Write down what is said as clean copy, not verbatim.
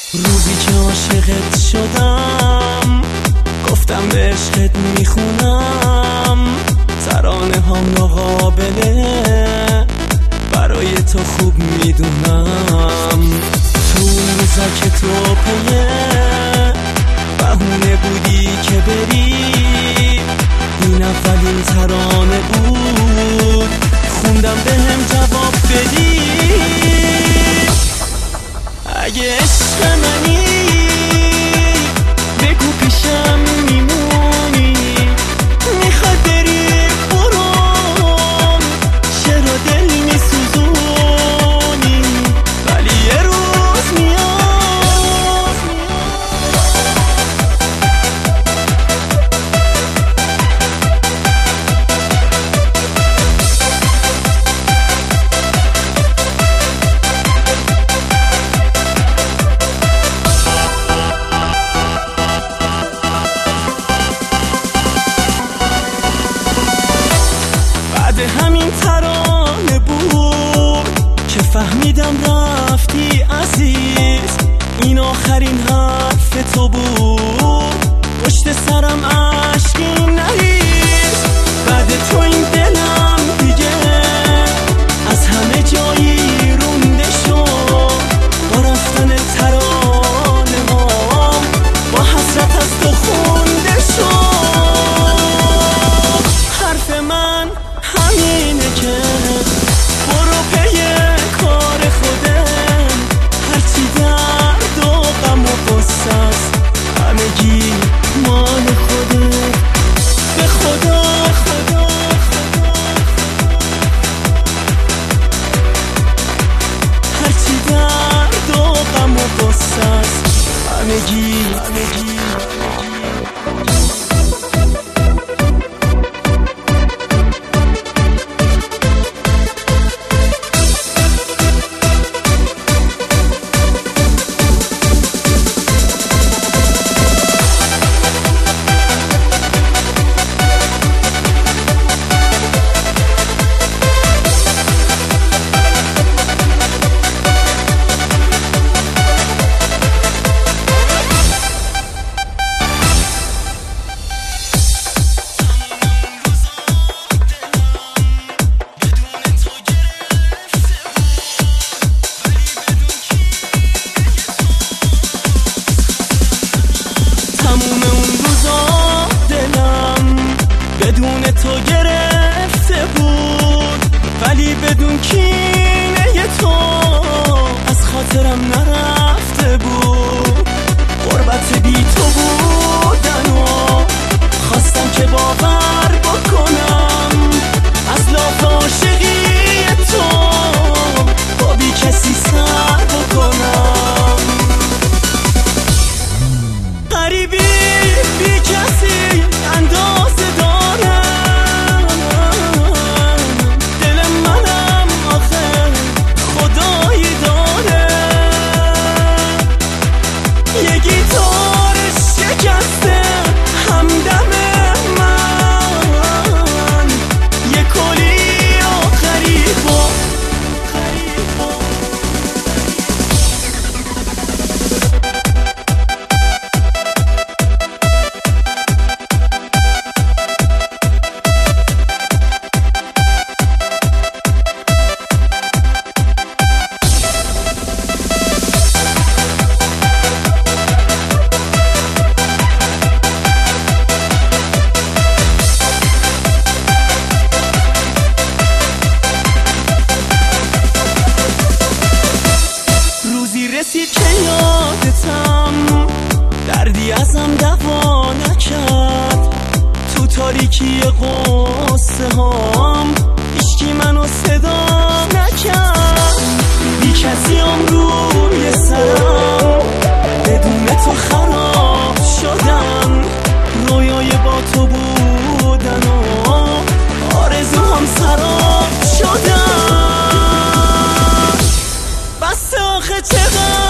روزی که عاشقت شدم گفتم به عشقت میخونم ترانه هم ناقابله برای تو خوب میدونم. تو روزا که تو پیه بهونه بودی که بری، این اولین ترانه بود خوندم به هم جواب بدی. اگه عشق منی بگو پیشم میمونی، میخوای بری برو، چرا دل میسوزونی، ولی یه روز میاد. همین ترانه بود که فهمیدم رفتی عزیز، این آخرین حرف تو بود، پشت سرم عشقی نریز. بعد تو این دلم دیگه از همه جایی رونده شد، با رفتن ترانه ها با حسرت از تو خونده شد. حرف من همینه که برو پی کار خودم، هرچی درد و غم و غصه است همگی مال خودت. به خدا هرچی درد و غم و غصه است همگی بدون تو گرفته بود، ولی بدون کینه تو از خاطرم نرفته بود. غربت بی تو بودن و خواستم که باور بکنم، از لاف عاشقی تو با بی کسی سر بکنم. غریبی بی کسی اندازه دارم، دل منم آخه خدایی داره. یه گیتار شکسته همدم من، یه کلی آخری با رسید که یادتم، دردی ازم دوا نکرد، تو تاریکی قصه هام هیچکی منو صدا نکرد. بی کسی هم روی سرم، بدون تو خراب شدم، رویای با تو بودن و آرزو هم سراب شدم. بس آخه چقدر